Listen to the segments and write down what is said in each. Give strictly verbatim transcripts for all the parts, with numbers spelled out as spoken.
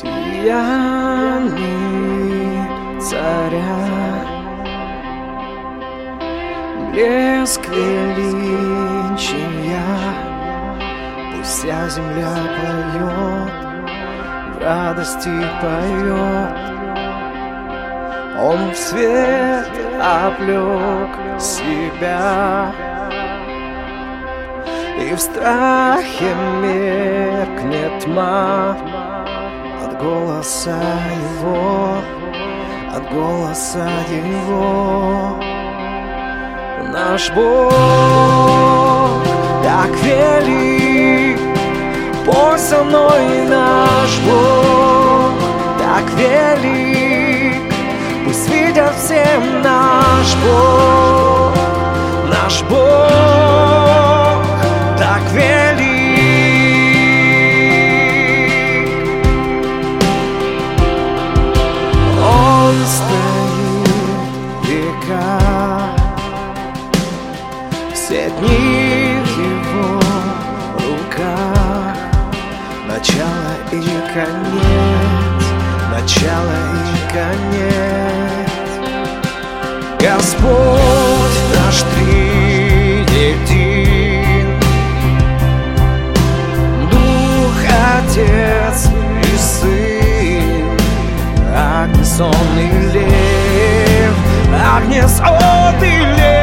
Сияние царя, блеск величия, пусть вся земля поет, в радости поет. Он в свет облек себя, и в страхе меркнет тьма от голоса его, от голоса его. Наш Бог так велик, пой со мной, наш Бог так велик, пусть видят всем наш Бог, наш Бог так велик. Он стоит века, все дни в его руках, начало и конец, начало и конец. Господь наш триедин, Дух, Отец и Сын, Агнец он и Лев, Агнец он и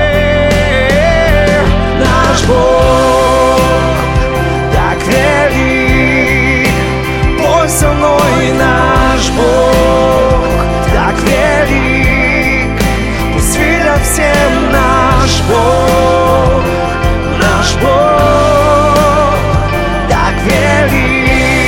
Лев. Наш Бог так велик, пой со мной, наш Бог так велик, пусть видят всем наш Бог, наш Бог так велик.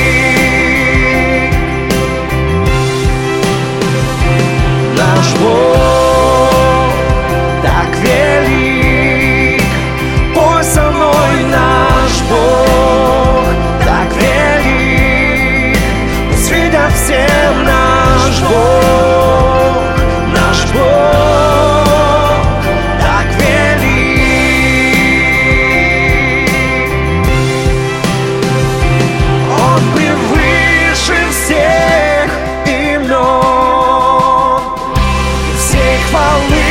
Наш Бог так велик, пой со мной, наш Бог так велик, пусть видят всем наш Бог, наш Бог так велик. Он превыше всех имен, всей хвалы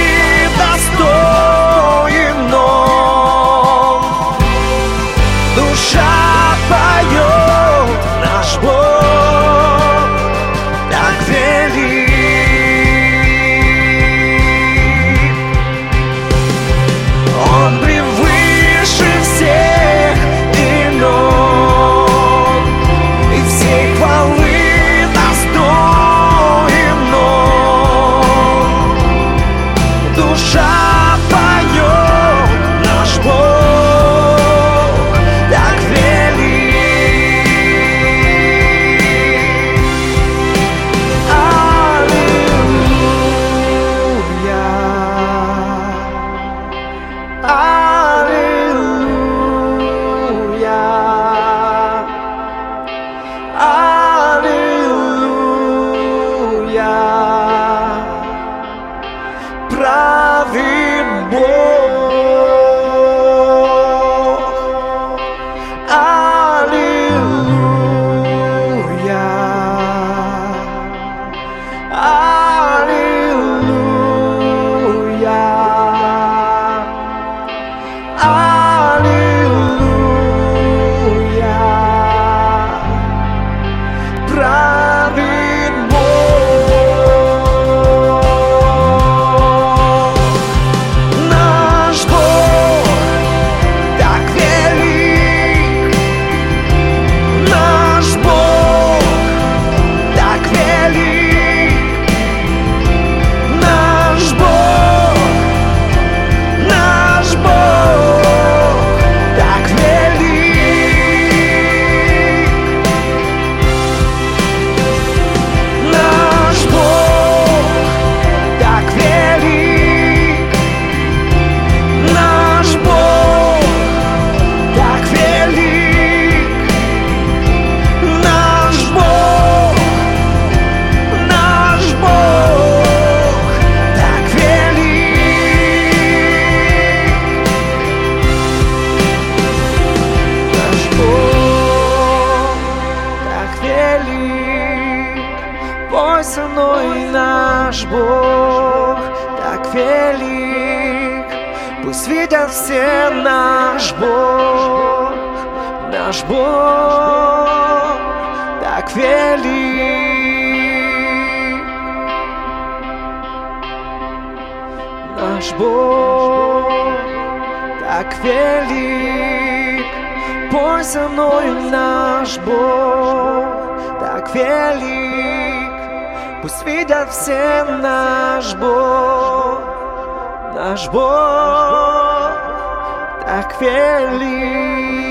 достоин он. Душа поет, наш Бог так велик. Пой со мной, наш Бог так велик. Пусть видят все, наш Бог, наш Бог так велик. Наш Бог так велик. Пой со мной, наш Бог так велик. Пусть видят все, наш Бог, наш Бог так велик.